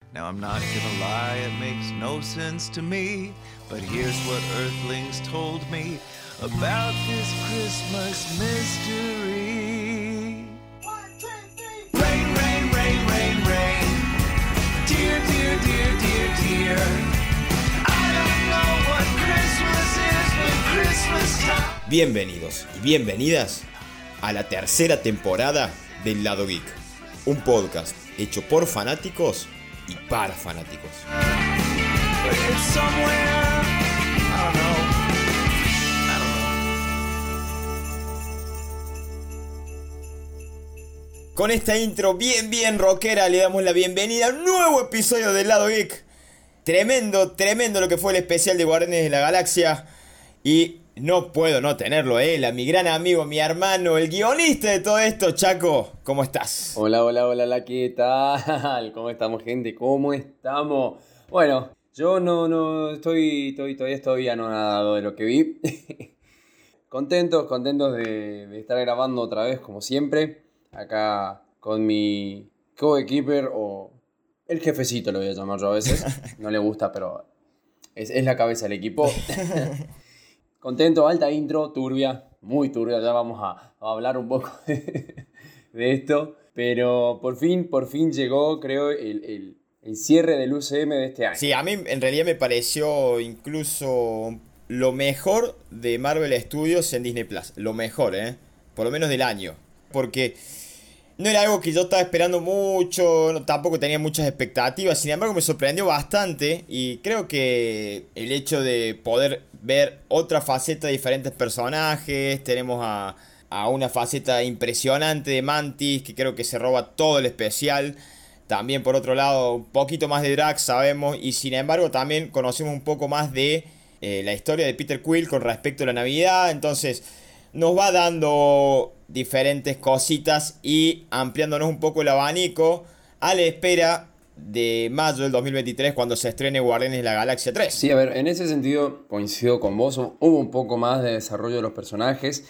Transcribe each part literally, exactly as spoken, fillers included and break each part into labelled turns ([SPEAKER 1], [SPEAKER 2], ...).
[SPEAKER 1] Now I'm not gonna lie, it makes no sense to me, but here's what Earthlings told me about this Christmas mystery. One, two, three. Rain, rain, rain, rain, rain. Dear, dear, dear, dear, dear. I don't know what Christmas is, but Christmas time.
[SPEAKER 2] Bienvenidos y bienvenidas a la tercera temporada del Lado Geek, un podcast hecho por fanáticos y para fanáticos.
[SPEAKER 1] But it's somewhere, I don't know, I don't know.
[SPEAKER 2] Con esta intro bien bien rockera le damos la bienvenida a un nuevo episodio del Lado Geek. Tremendo, tremendo lo que fue el especial de Guardianes de la Galaxia. Y no puedo no tenerlo a él, a mi gran amigo, mi hermano, el guionista de todo esto. Chaco, ¿cómo estás?
[SPEAKER 3] Hola, hola, hola, hola, ¿qué tal? ¿Cómo estamos, gente? ¿Cómo estamos? Bueno, yo no, no, estoy, estoy todavía estoy anonadado de lo que vi. Contentos, contentos de, de estar grabando otra vez, como siempre. Acá con mi co-keeper o el jefecito, lo voy a llamar yo a veces. No le gusta, pero es, es la cabeza del equipo. Contento, alta intro, turbia, muy turbia, ya vamos a, a hablar un poco de, de esto. Pero por fin, por fin llegó, creo, el, el, el cierre del U C M de este año.
[SPEAKER 2] Sí, a mí en realidad me pareció incluso lo mejor de Marvel Studios en Disney Plus. Lo mejor, ¿eh? Por lo menos del año. Porque no era algo que yo estaba esperando mucho, no, tampoco tenía muchas expectativas. Sin embargo, me sorprendió bastante. Y creo que el hecho de poder ver otra faceta de diferentes personajes. Tenemos a, a una faceta impresionante de Mantis, que creo que se roba todo el especial. También por otro lado un poquito más de Drax, sabemos. Y sin embargo también conocemos un poco más de eh, la historia de Peter Quill con respecto a la Navidad. Entonces nos va dando diferentes cositas y ampliándonos un poco el abanico a la espera de mayo del dos mil veintitrés, cuando se estrene Guardianes de la Galaxia tres.
[SPEAKER 3] Sí, a ver, en ese sentido coincido con vos. Hubo un poco más de desarrollo de los personajes.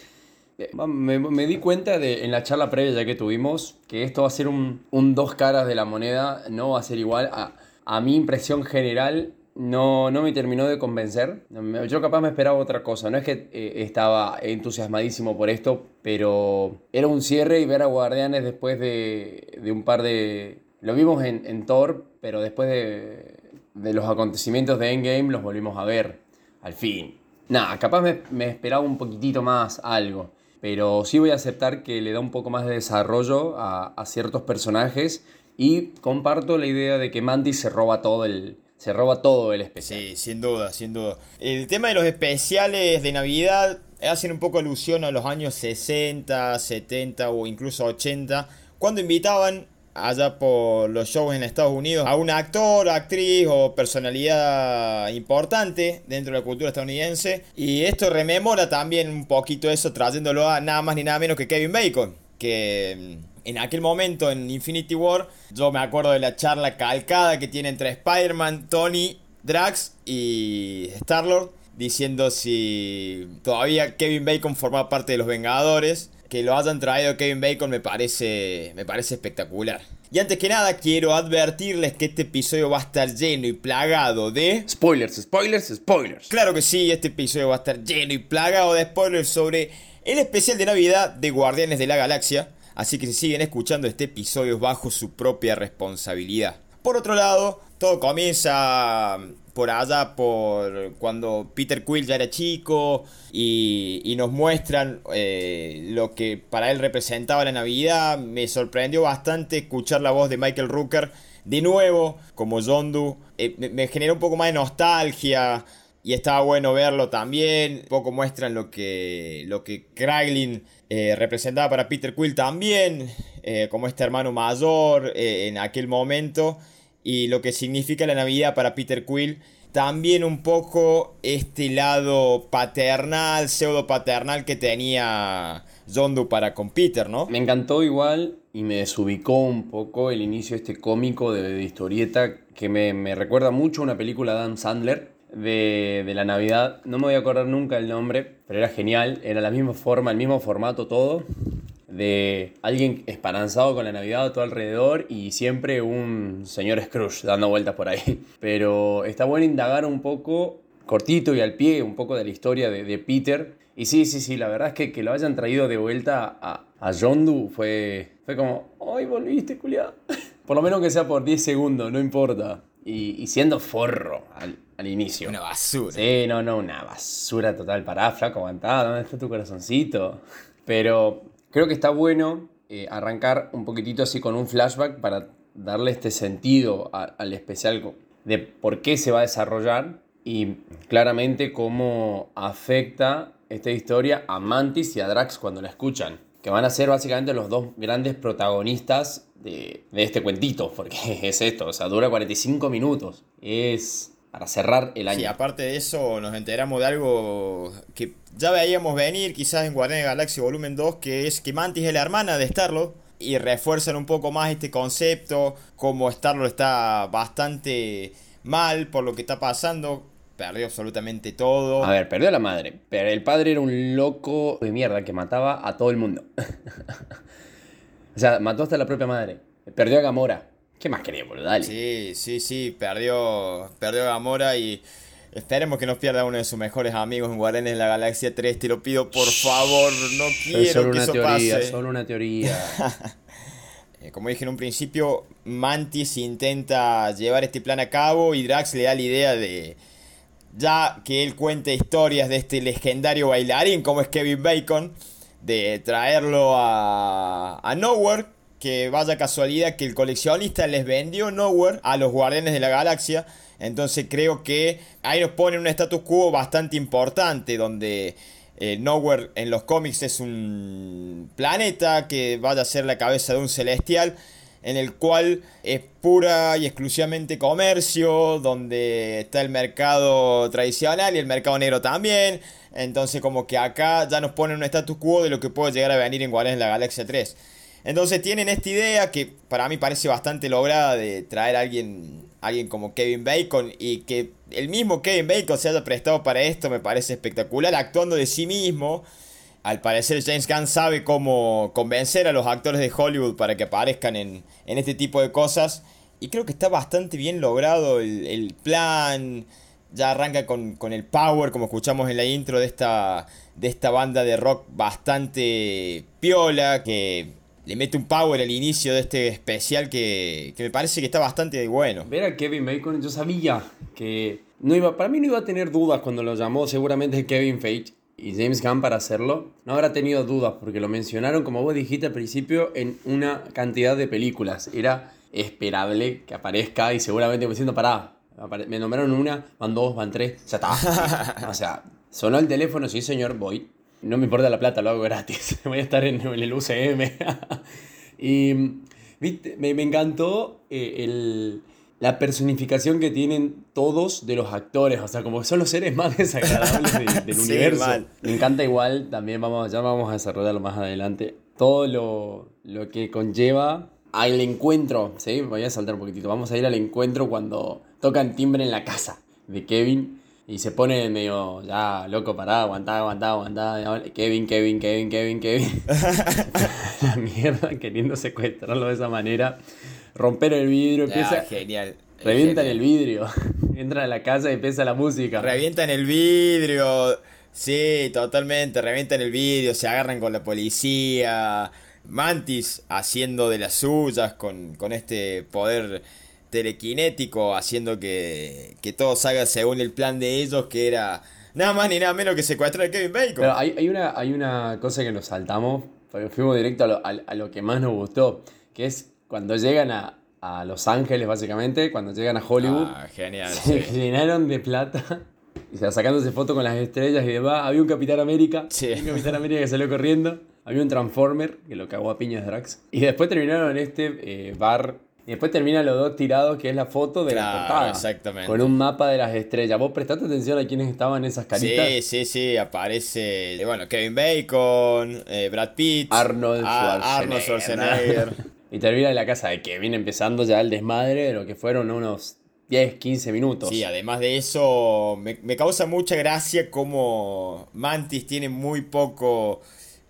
[SPEAKER 3] Me, me di cuenta de, en la charla previa ya que tuvimos, que esto va a ser un, un dos caras de la moneda. No va a ser igual. A, a mi impresión general no, no me terminó de convencer. Yo capaz me esperaba otra cosa. No es que eh, estaba entusiasmadísimo por esto, pero era un cierre y ver a Guardianes después de, de un par de... Lo vimos en, en Thor, pero después de, de los acontecimientos de Endgame los volvimos a ver, al fin. Nada, capaz me, me esperaba un poquitito más algo, pero sí voy a aceptar que le da un poco más de desarrollo a, a ciertos personajes y comparto la idea de que Mantis se roba todo el, se roba todo el especial.
[SPEAKER 2] Sí, sin duda, sin duda. El tema de los especiales de Navidad hacen un poco alusión a los años sesenta, setenta o incluso ochenta, cuando invitaban allá por los shows en Estados Unidos a un actor, actriz o personalidad importante dentro de la cultura estadounidense. Y esto rememora también un poquito eso, trayéndolo a nada más ni nada menos que Kevin Bacon, que en aquel momento en Infinity War yo me acuerdo de la charla calcada que tiene entre Spider-Man, Tony, Drax y Star-Lord, diciendo si todavía Kevin Bacon formaba parte de los Vengadores. Que lo hayan traído Kevin Bacon me parece, me parece espectacular. Y antes que nada quiero advertirles que este episodio va a estar lleno y plagado de...
[SPEAKER 3] Spoilers, spoilers, spoilers.
[SPEAKER 2] Claro que sí, este episodio va a estar lleno y plagado de spoilers sobre el especial de Navidad de Guardianes de la Galaxia. Así que si siguen escuchando este episodio bajo su propia responsabilidad. Por otro lado, todo comienza por allá, por cuando Peter Quill ya era chico y, y nos muestran eh, lo que para él representaba la Navidad. Me sorprendió bastante escuchar la voz de Michael Rooker de nuevo como Yondu. Eh, me, me generó un poco más de nostalgia y estaba bueno verlo también. Un poco muestran lo que, lo que Kraglin eh, representaba para Peter Quill también, eh, como este hermano mayor eh, en aquel momento. Y lo que significa la Navidad para Peter Quill. También un poco este lado paternal, pseudo paternal que tenía Yondu para con Peter, ¿no?
[SPEAKER 3] Me encantó igual y me desubicó un poco el inicio este cómico de, de historieta que me, me recuerda mucho a una película de Adam Sandler de, de la Navidad. No me voy a acordar nunca el nombre, pero era genial. Era la misma forma, el mismo formato todo. de alguien esperanzado con la Navidad a tu alrededor y siempre un señor Scrooge dando vueltas por ahí. Pero está bueno indagar un poco, cortito y al pie, un poco de la historia de, de Peter. Y sí, sí, sí, la verdad es que que lo hayan traído de vuelta a, a Yondu fue, fue como, ¡ay, volviste, culiao! Por lo menos que sea por diez segundos, no importa. Y, y siendo forro al, al inicio.
[SPEAKER 2] Una basura.
[SPEAKER 3] Sí, no, no, una basura total. Pará, flaco, aguantá, ¿dónde está tu corazoncito? Pero creo que está bueno eh, arrancar un poquitito así con un flashback para darle este sentido a, al especial de por qué se va a desarrollar y claramente cómo afecta esta historia a Mantis y a Drax cuando la escuchan. Que van a ser básicamente los dos grandes protagonistas de, de este cuentito, porque es esto, o sea, dura cuarenta y cinco minutos. Es para cerrar el año.
[SPEAKER 2] Sí, aparte de eso nos enteramos de algo que ya veíamos venir quizás en Guardianes de la Galaxia Volumen dos, que es que Mantis es la hermana de Star-Lord y refuerzan un poco más este concepto, como Star-Lord está bastante mal por lo que está pasando. Perdió absolutamente todo.
[SPEAKER 3] A ver, perdió a la madre. Pero el padre era un loco de mierda que mataba a todo el mundo. O sea, mató hasta a la propia madre. Perdió a Gamora. ¿Qué más quería, boludo? Dale.
[SPEAKER 2] Sí, sí, sí, perdió, perdió a Gamora y esperemos que no pierda uno de sus mejores amigos en Guardianes de la Galaxia tres. Te lo pido, por favor, no quiero
[SPEAKER 3] es solo
[SPEAKER 2] que
[SPEAKER 3] una
[SPEAKER 2] eso
[SPEAKER 3] teoría,
[SPEAKER 2] pase.
[SPEAKER 3] solo una teoría.
[SPEAKER 2] Como dije en un principio, Mantis intenta llevar este plan a cabo y Drax le da la idea de, ya que él cuenta historias de este legendario bailarín como es Kevin Bacon, de traerlo a, a Nowhere, que vaya casualidad que el coleccionista les vendió Nowhere a los Guardianes de la Galaxia. Entonces creo que ahí nos pone un status quo bastante importante, donde eh, Nowhere en los cómics es un planeta que vaya a ser la cabeza de un celestial, en el cual es pura y exclusivamente comercio, donde está el mercado tradicional y el mercado negro también. Entonces como que acá ya nos ponen un status quo de lo que puede llegar a venir en Guardianes de la Galaxia tres. Entonces tienen esta idea que para mí parece bastante lograda de traer a alguien, alguien como Kevin Bacon, y que el mismo Kevin Bacon se haya prestado para esto me parece espectacular, actuando de sí mismo. Al parecer James Gunn sabe cómo convencer a los actores de Hollywood para que aparezcan en, en este tipo de cosas. Y creo que está bastante bien logrado el, el plan. Ya arranca con, con el power, como escuchamos en la intro de esta, de esta banda de rock bastante piola, que le mete un power al inicio de este especial que, que me parece que está bastante bueno.
[SPEAKER 3] Ver a Kevin Bacon, yo sabía que no iba, para mí no iba a tener dudas cuando lo llamó seguramente Kevin Feige y James Gunn para hacerlo. No habrá tenido dudas porque lo mencionaron, como vos dijiste al principio, en una cantidad de películas. Era esperable que aparezca y seguramente me siento pará. Me nombraron una, van dos, van tres, ya está. O sea, sonó el teléfono, sí señor, voy. No me importa la plata, lo hago gratis. Voy a estar en, en el U C M. Y ¿viste? Me, me encantó eh, el, la personificación que tienen todos de los actores. O sea, como que son los seres más desagradables de, del
[SPEAKER 2] Sí,
[SPEAKER 3] universo.
[SPEAKER 2] mal.
[SPEAKER 3] Me encanta igual, también vamos, ya vamos a desarrollarlo más adelante. Todo lo, lo que conlleva al encuentro. ¿Sí? Voy a saltar un poquitito. Vamos a ir al encuentro cuando tocan timbre en la casa de Kevin. Y se pone medio, ya, loco, pará, aguantá, aguantá, aguantá. Kevin, Kevin, Kevin, Kevin, Kevin. La mierda, queriendo secuestrarlo de esa manera. Romper el vidrio, empieza...
[SPEAKER 2] Ah, genial.
[SPEAKER 3] Revientan
[SPEAKER 2] Genial.
[SPEAKER 3] el vidrio. Entran a la casa y empieza la música.
[SPEAKER 2] Revientan el vidrio. Sí, totalmente. Revientan el vidrio. Se agarran con la policía. Mantis haciendo de las suyas con, con este poder telequinético, haciendo que, que todo salga según el plan de ellos, que era nada más ni nada menos que secuestrar a Kevin Bacon.
[SPEAKER 3] Pero hay, hay, una, hay una cosa que nos saltamos, porque fuimos directo a lo, a, a lo que más nos gustó, que es cuando llegan a, a Los Ángeles, básicamente, cuando llegan a Hollywood.
[SPEAKER 2] Ah, genial.
[SPEAKER 3] Se
[SPEAKER 2] Sí.
[SPEAKER 3] llenaron de plata. O sea, sacándose fotos con las estrellas y demás. Había un Capitán América.
[SPEAKER 2] Sí.
[SPEAKER 3] Un Capitán América que salió corriendo. Había un Transformer que lo cagó a piñas Drax. Y después terminaron en este eh, bar. Y después terminan los dos tirados, que es la foto de
[SPEAKER 2] Claro,
[SPEAKER 3] la portada.
[SPEAKER 2] exactamente.
[SPEAKER 3] Con un mapa de las estrellas. ¿Vos prestaste atención a quiénes estaban esas caritas?
[SPEAKER 2] Sí, sí, sí, aparece, eh, bueno, Kevin Bacon, eh, Brad Pitt,
[SPEAKER 3] Arnold
[SPEAKER 2] a- Arnold
[SPEAKER 3] Schwarzenegger.
[SPEAKER 2] Schwarzenegger.
[SPEAKER 3] Y termina en la casa de Kevin, empezando ya el desmadre de lo que fueron unos diez, quince minutos.
[SPEAKER 2] Sí, además de eso, me, me causa mucha gracia como Mantis tiene muy poco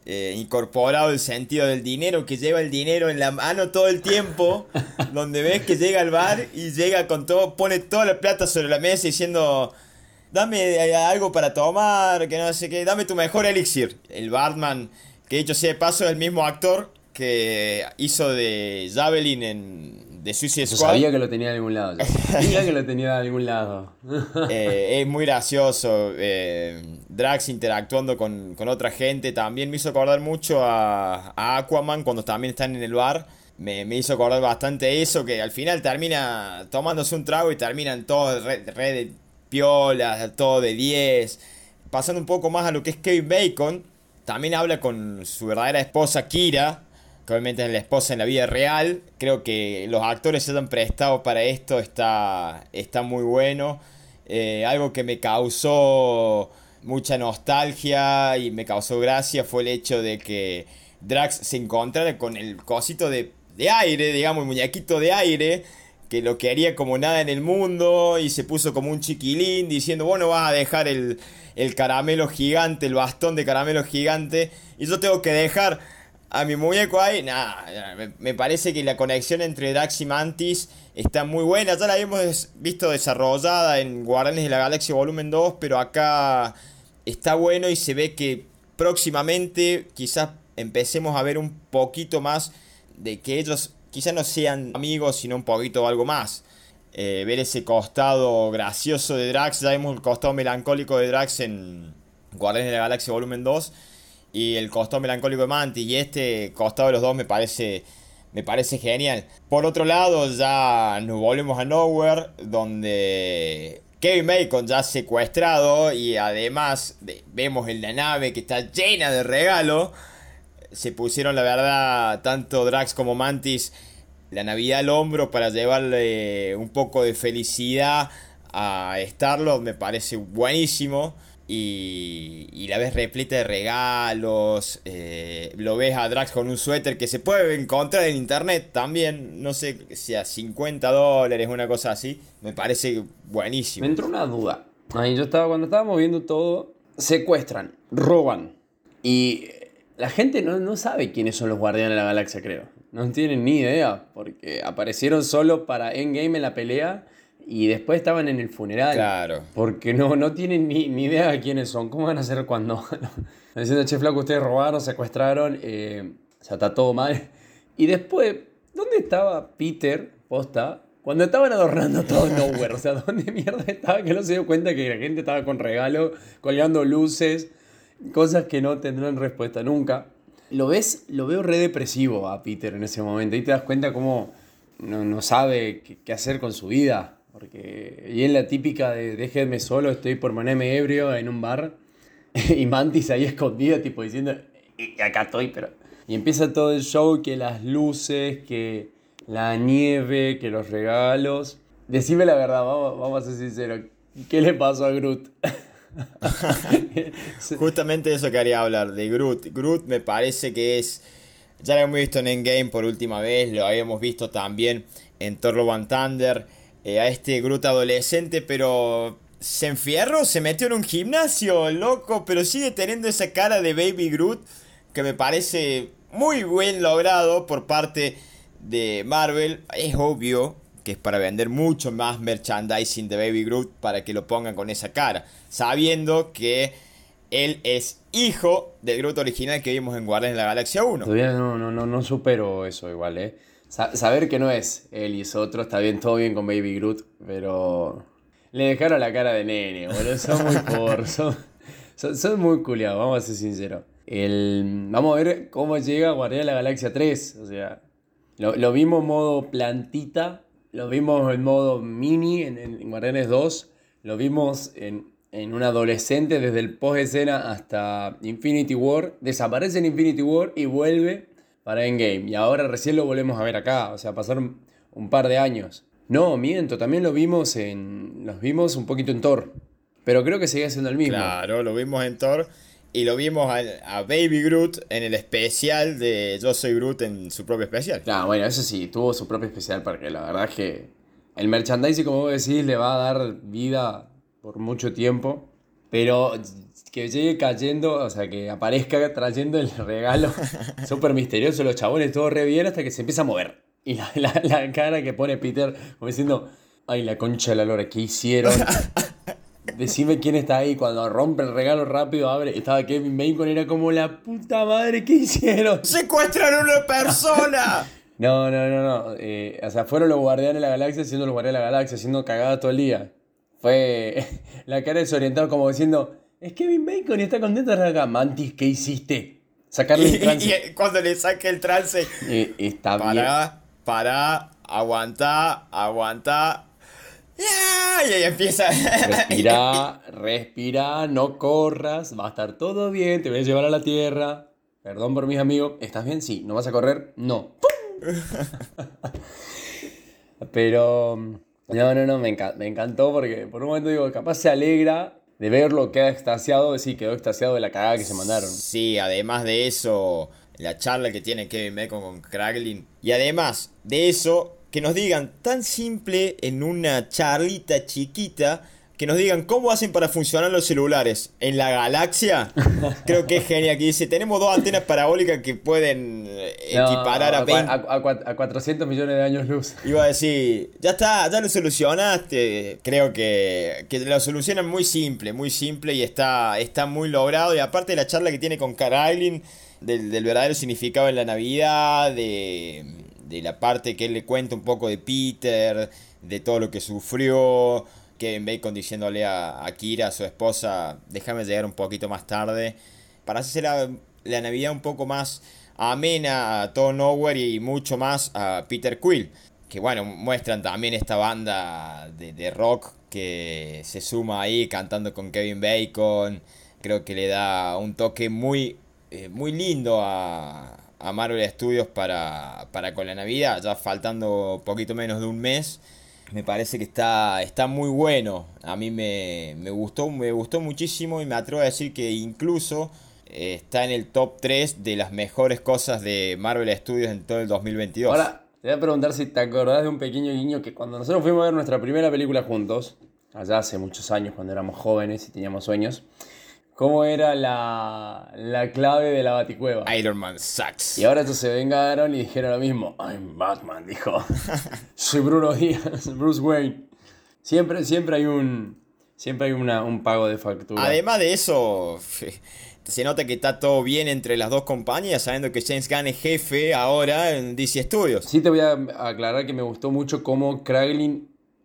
[SPEAKER 2] eh, incorporado el sentido del dinero, que lleva el dinero en la mano todo el tiempo, donde ves que llega al bar y llega con todo, pone toda la plata sobre la mesa diciendo, dame algo para tomar, que no sé qué, dame tu mejor elixir. El barman, que dicho sea de paso, es el mismo actor que hizo de Javelin en The Suicide
[SPEAKER 3] Yo
[SPEAKER 2] Squad.
[SPEAKER 3] sabía que lo tenía de algún lado. Yo sabía que lo tenía de algún lado.
[SPEAKER 2] Eh, es muy gracioso. eh, Drax interactuando con, con otra gente. También me hizo acordar mucho a, a Aquaman cuando también están en el bar. Me, me hizo acordar bastante eso, que al final termina tomándose un trago y terminan todos re, re de piolas, todo de diez. Pasando un poco más a lo que es Kevin Bacon, también habla con su verdadera esposa Kira, que obviamente es la esposa en la vida real. Creo que los actores se han prestado para esto, está, está muy bueno. Eh, algo que me causó mucha nostalgia y me causó gracia fue el hecho de que Drax se encontrara con el cosito de, de aire, digamos, el muñequito de aire, que lo quería como nada en el mundo y se puso como un chiquilín diciendo, bueno, vas a dejar el, el caramelo gigante, el bastón de caramelo gigante, y yo tengo que dejar a mi muñeco ahí. Nada, me, me parece que la conexión entre Drax y Mantis está muy buena. Ya la hemos visto desarrollada en Guardianes de la Galaxia Volumen dos, pero acá está bueno y se ve que próximamente quizás empecemos a ver un poquito más de que ellos quizás no sean amigos, sino un poquito algo más. Eh, ver ese costado gracioso de Drax, ya vemos el costado melancólico de Drax en Guardianes de la Galaxia Volumen dos y el costado melancólico de Mantis, y este costado de los dos me parece, me parece genial. Por otro lado, ya nos volvemos a Nowhere, donde Kevin Bacon ya secuestrado y además de, vemos en la nave que está llena de regalos. Se pusieron, la verdad, tanto Drax como Mantis la Navidad al hombro para llevarle un poco de felicidad a Star-Lord. Me parece buenísimo. Y, y la ves repleta de regalos. Eh, lo ves a Drax con un suéter que se puede encontrar en internet también. No sé si a cincuenta dólares, una cosa así. Me parece buenísimo.
[SPEAKER 3] Me entró una duda. Ahí yo estaba, cuando estábamos viendo todo, secuestran, roban. Y la gente no, no sabe quiénes son los Guardianes de la Galaxia, creo. No tienen ni idea, porque aparecieron solo para Endgame en la pelea y después estaban en el funeral.
[SPEAKER 2] Claro.
[SPEAKER 3] Porque no, no tienen ni, ni idea de quiénes son. ¿Cómo van a hacer cuando? Diciendo, che, flaco, ustedes robaron, secuestraron, eh, ya está todo mal. Y después, ¿dónde estaba Peter, posta, cuando estaban adornando todo Nowhere? O sea, ¿dónde mierda estaba que no se dio cuenta que la gente estaba con regalo, colgando luces, cosas que no tendrán respuesta nunca? Lo ves, lo veo re depresivo a Peter en ese momento. Y te das cuenta cómo no, no sabe qué, qué hacer con su vida. Porque, y es la típica de déjenme solo, estoy por ponerme ebrio en un bar. Y Mantis ahí escondida, tipo diciendo, y acá estoy, pero... Y empieza todo el show, que las luces, que la nieve, que los regalos. Decime la verdad, vamos, vamos a ser sinceros. ¿Qué le pasó a Groot?
[SPEAKER 2] Justamente de eso quería hablar, de Groot. Groot me parece que es... Ya lo hemos visto en Endgame por última vez, lo habíamos visto también en Thor Love and Thunder. Eh, a este Groot adolescente, pero se enfierró, se metió en un gimnasio, loco, pero sigue teniendo esa cara de Baby Groot que me parece muy bien logrado por parte de Marvel. Es obvio que es para vender mucho más merchandising de Baby Groot para que lo pongan con esa cara, sabiendo que él es hijo del Groot original que vimos en Guardianes de la Galaxia uno.
[SPEAKER 3] Todavía no, no, no, no supero eso igual, ¿eh? Sa- saber que no es él y es otro, está bien, todo bien con Baby Groot, pero le dejaron la cara de nene, boludo, son muy por, son, son, son muy culiados, vamos a ser sinceros. El, vamos a ver cómo llega Guardianes de la Galaxia tres, o sea, lo, lo vimos en modo plantita, lo vimos en modo mini en, en, en Guardianes dos, lo vimos en, en un adolescente desde el post escena hasta Infinity War, desaparece en Infinity War y vuelve para Endgame, y ahora recién lo volvemos a ver acá, o sea, pasaron un par de años. No, miento, también lo vimos en, los vimos un poquito en Thor, pero creo que seguía siendo el mismo.
[SPEAKER 2] Claro, lo vimos en Thor y lo vimos a, a Baby Groot en el especial de Yo Soy Groot en su propio especial.
[SPEAKER 3] Claro, bueno, eso sí, tuvo su propio especial porque la verdad es que el merchandising, como vos decís, le va a dar vida por mucho tiempo. Pero que llegue cayendo, o sea, que aparezca trayendo el regalo súper misterioso, los chabones todo re bien hasta que se empieza a mover. Y la, la, la cara que pone Peter como diciendo, ay, la concha de la lora, ¿qué hicieron? Decime quién está ahí. Cuando rompe el regalo rápido, abre, estaba Kevin Bacon, era como la puta madre, ¿qué hicieron?
[SPEAKER 2] ¡Secuestran a una persona!
[SPEAKER 3] No, no, no, no. Eh, o sea, fueron los guardianes de la galaxia siendo los guardianes de la galaxia, haciendo cagada todo el día. Fue la cara desorientada como diciendo, es Kevin Bacon y está contento de acá. Mantis, ¿qué hiciste? Sacarle el trance.
[SPEAKER 2] Y, y cuando le saque el trance,
[SPEAKER 3] Eh, está bien.
[SPEAKER 2] pará, pará, aguantá, aguantá. ¡Ya! Y ahí empieza.
[SPEAKER 3] Respira, respira, no corras, va a estar todo bien, te voy a llevar a la Tierra. Perdón por mis amigos, ¿estás bien? Sí. ¿No vas a correr? No. Pero, no, no, no, me, enca- me encantó porque por un momento digo, capaz se alegra de verlo, queda extasiado, sí, quedó extasiado de la cagada que se mandaron.
[SPEAKER 2] Sí, además de eso, la charla que tiene Kevin Bacon con Kraglin. Y además de eso, que nos digan tan simple en una charlita chiquita, que nos digan cómo hacen para funcionar los celulares en la galaxia. Creo que es genial. Que dice, tenemos dos antenas parabólicas que pueden eh, equiparar
[SPEAKER 3] No,
[SPEAKER 2] a
[SPEAKER 3] a,
[SPEAKER 2] veinte.
[SPEAKER 3] a, a, a cuatrocientos millones de años luz.
[SPEAKER 2] Iba a decir, ya está, ya lo solucionaste. Creo que, que lo solucionan muy simple, muy simple y está, está muy logrado. Y aparte de la charla que tiene con Kraglin, del, del verdadero significado en la Navidad, de, de la parte que él le cuenta un poco de Peter, de todo lo que sufrió. Kevin Bacon diciéndole a, a Kira, a su esposa, déjame llegar un poquito más tarde. Para hacer la, la Navidad un poco más amena a todo Nowhere y mucho más a Peter Quill. Que bueno, muestran también esta banda de, de rock que se suma ahí cantando con Kevin Bacon. Creo que le da un toque muy, eh, muy lindo a, a Marvel Studios para, para con la Navidad. Ya faltando poquito menos de un mes. Me parece que está, está muy bueno. A mí me, me gustó, me gustó muchísimo y me atrevo a decir que incluso eh, está en el top tres de las mejores cosas de Marvel Studios en todo el dos mil veintidós.
[SPEAKER 3] Ahora, te voy a preguntar si te acordás de un pequeño guiño que cuando nosotros fuimos a ver nuestra primera película juntos, allá hace muchos años cuando éramos jóvenes y teníamos sueños, ¿cómo era la, la clave de la Baticueva?
[SPEAKER 2] Iron Man sucks.
[SPEAKER 3] Y ahora ellos se vengaron y dijeron lo mismo. I'm Batman, dijo. Soy Bruno Díaz, Bruce Wayne. Siempre, siempre hay un, siempre hay una, un pago de factura.
[SPEAKER 2] Además de eso, se nota que está todo bien entre las dos compañías, sabiendo que James Gunn es jefe ahora en D C Studios.
[SPEAKER 3] Sí te voy a aclarar que me gustó mucho cómo Kraglin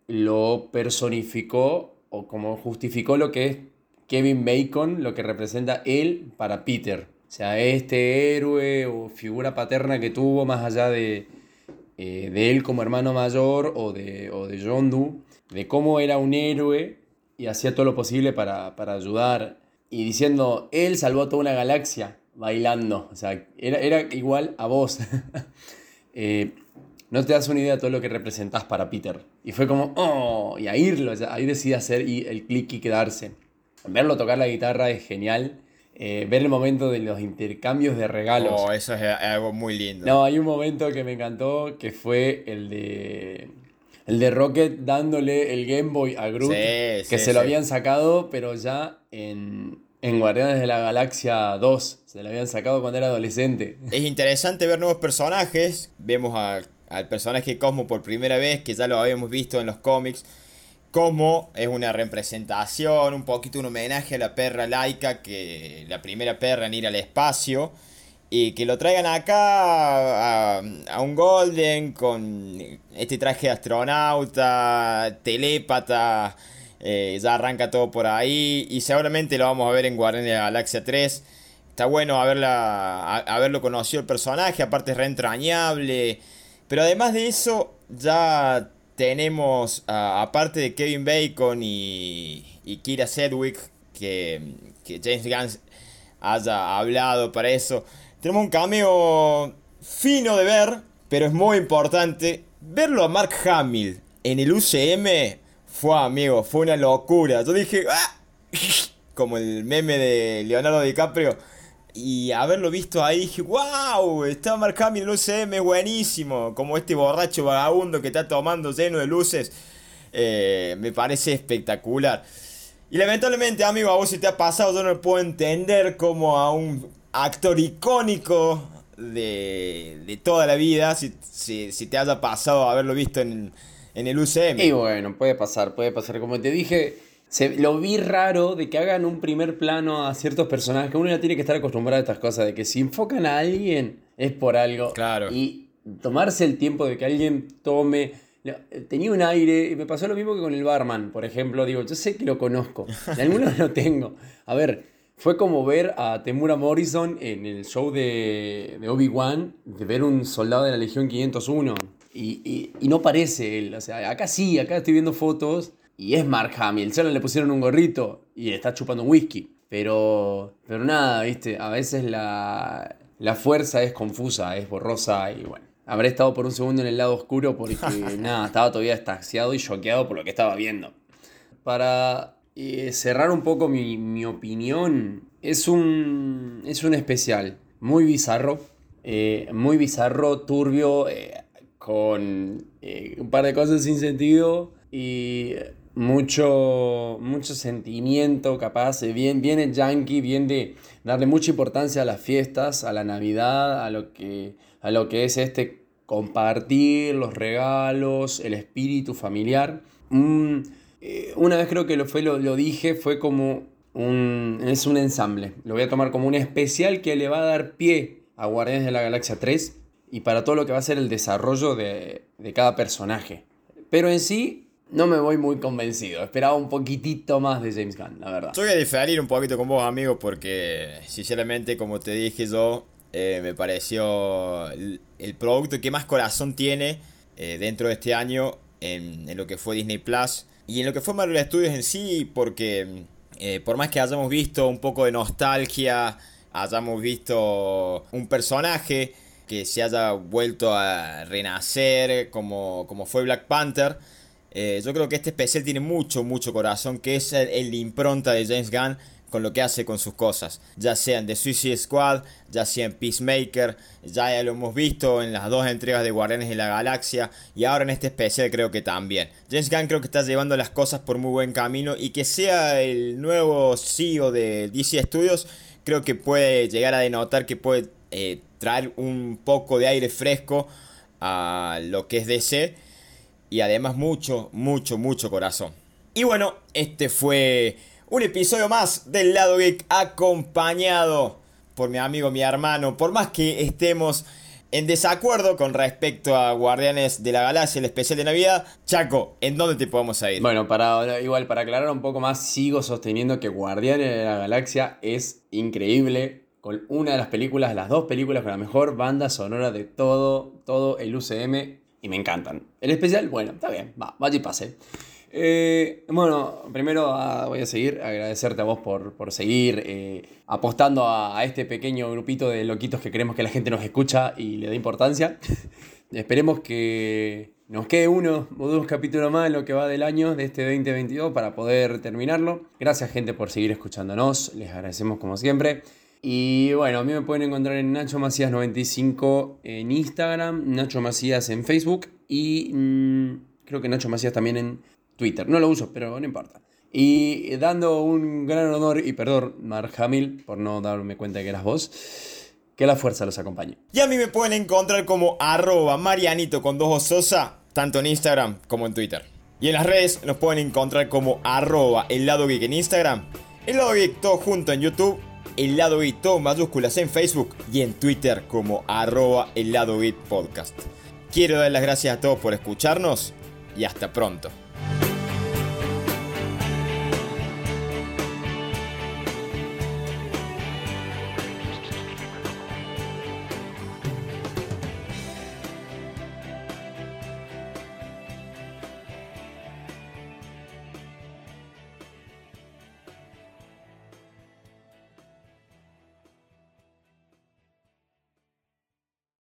[SPEAKER 3] lo personificó o cómo justificó lo que es Kevin Bacon, lo que representa él para Peter. O sea, este héroe o figura paterna que tuvo más allá de, eh, de él como hermano mayor o de, o de Yondu, de cómo era un héroe y hacía todo lo posible para, para ayudar. Y diciendo, él salvó a toda una galaxia bailando. O sea, era, era igual a vos. eh, no te das una idea de todo lo que representás para Peter. Y fue como, oh, y a irlo, ahí decide hacer el clic y quedarse. Verlo tocar la guitarra es genial. Eh, ver el momento de los intercambios de regalos.
[SPEAKER 2] Oh, eso es algo muy lindo.
[SPEAKER 3] No, hay un momento que me encantó que fue el de el de Rocket dándole el Game Boy a Groot,
[SPEAKER 2] Sí,
[SPEAKER 3] que
[SPEAKER 2] sí,
[SPEAKER 3] se lo
[SPEAKER 2] sí.
[SPEAKER 3] habían sacado, pero ya en, en Guardianes de la Galaxia dos. Se lo habían sacado cuando era adolescente.
[SPEAKER 2] Es interesante ver nuevos personajes. Vemos a- al personaje Cosmo por primera vez, que ya lo habíamos visto en los cómics. Cosmo es una representación, un poquito un homenaje a la perra Laika, que la primera perra en ir al espacio. Y que lo traigan acá a, a un Golden con este traje de astronauta, telépata. eh, ya arranca todo por ahí. Y seguramente lo vamos a ver en Guardianes de la Galaxia tres. Está bueno haberla, a- haberlo conocido el personaje, aparte es re entrañable. Pero además de eso, ya tenemos, a- aparte de Kevin Bacon y, y Kira Sedgwick, que, que James Gunn haya hablado para eso, tenemos un cameo fino de ver, pero es muy importante. Verlo a Mark Hamill en el U C M fue, amigo, fue una locura. Yo dije, ¡ah! Como el meme de Leonardo DiCaprio. Y haberlo visto ahí, dije, wow, está Mark Hamill en el U C M, buenísimo. Como este borracho vagabundo que está tomando lleno de luces. Eh, me parece espectacular. Y lamentablemente, amigo, a vos si te ha pasado, yo no puedo entender como a un actor icónico de, de toda la vida, si, si, si te haya pasado haberlo visto en, en el U C M.
[SPEAKER 3] Y bueno, puede pasar, puede pasar. Como te dije, se, lo vi raro de que hagan un primer plano a ciertos personajes. Uno ya tiene que estar acostumbrado a estas cosas, de que si enfocan a alguien es por algo.
[SPEAKER 2] Claro.
[SPEAKER 3] Y tomarse el tiempo de que alguien tome... Tenía un aire, y me pasó lo mismo que con el barman, por ejemplo. Digo, yo sé que lo conozco, de alguno lo tengo. A ver, fue como ver a Temuera Morrison en el show de, de Obi-Wan, de ver un soldado de la Legión quinientos uno. Y, y, y no parece él, o sea, acá sí, acá estoy viendo fotos y es Mark Hamill. Solo le pusieron un gorrito y está chupando whisky. Pero, pero nada, viste, a veces la, la fuerza es confusa, es borrosa y bueno. Habré estado por un segundo en el lado oscuro porque nada, estaba todavía extasiado y choqueado por lo que estaba viendo. Para eh, cerrar un poco mi, mi opinión, es un, es un especial muy bizarro, eh, muy bizarro, turbio, eh, con eh, un par de cosas sin sentido y mucho, mucho sentimiento capaz, eh, bien, bien el yankee, bien de darle mucha importancia a las fiestas, a la Navidad, a lo que... a lo que es este compartir, los regalos, el espíritu familiar. Mm, eh, una vez creo que lo, fue, lo, lo dije, fue como un... es un ensamble. Lo voy a tomar como un especial que le va a dar pie a Guardianes de la Galaxia tres y para todo lo que va a ser el desarrollo de, de cada personaje. Pero en sí no me voy muy convencido. Esperaba un poquitito más de James Gunn, la verdad.
[SPEAKER 2] Yo voy a diferir un poquito con vos, amigo, porque sinceramente, como te dije yo... Eh, me pareció el, el producto que más corazón tiene eh, dentro de este año en, en lo que fue Disney Plus y en lo que fue Marvel Studios en sí, porque eh, por más que hayamos visto un poco de nostalgia, hayamos visto un personaje que se haya vuelto a renacer como, como fue Black Panther, eh, yo creo que este especial tiene mucho, mucho corazón, que es el, el impronta de James Gunn con lo que hace con sus cosas, ya sea en The Suicide Squad, ya sea en Peacemaker, ya lo hemos visto en las dos entregas de Guardianes de la Galaxia y ahora en este especial creo que también. James Gunn creo que está llevando las cosas por muy buen camino y que sea el nuevo C E O de D C Studios, creo que puede llegar a denotar que puede eh, traer un poco de aire fresco a lo que es D C y además mucho, mucho, mucho corazón. Y bueno, este fue... un episodio más del Lado Geek acompañado por mi amigo, mi hermano. Por más que estemos en desacuerdo con respecto a Guardianes de la Galaxia, el especial de Navidad, Chaco, ¿en dónde te podemos ir?
[SPEAKER 3] Bueno, para, igual para aclarar un poco más, sigo sosteniendo que Guardianes de la Galaxia es increíble. Con una de las películas, las dos películas con la mejor banda sonora de todo, todo el U C M y me encantan. El especial, bueno, está bien, va, vaya y pase. Eh, bueno, primero ah, voy a seguir, agradecerte a vos por, por seguir eh, apostando a, a este pequeño grupito de loquitos que queremos que la gente nos escucha y le dé importancia. Esperemos que nos quede uno o dos capítulos más en lo que va del año de este veinte veintidós para poder terminarlo. Gracias, gente, por seguir escuchándonos, les agradecemos como siempre. Y bueno, a mí me pueden encontrar en Nacho Macías noventa y cinco en Instagram, Nacho Macías en Facebook y mmm, creo que Nacho Macías también en Twitter. No lo uso, pero no importa. Y dando un gran honor y perdón, Mark Hamill, por no darme cuenta de que eras vos, que la fuerza los acompañe.
[SPEAKER 2] Y a mí me pueden encontrar como arroba Marianito con dos Sosa, tanto en Instagram como en Twitter. Y en las redes nos pueden encontrar como arroba El Lado Geek en Instagram, El Lado Geek todo junto en YouTube, El Lado Geek todo mayúsculas en Facebook y en Twitter como arroba El Lado Geek Podcast. Quiero dar las gracias a todos por escucharnos y hasta pronto.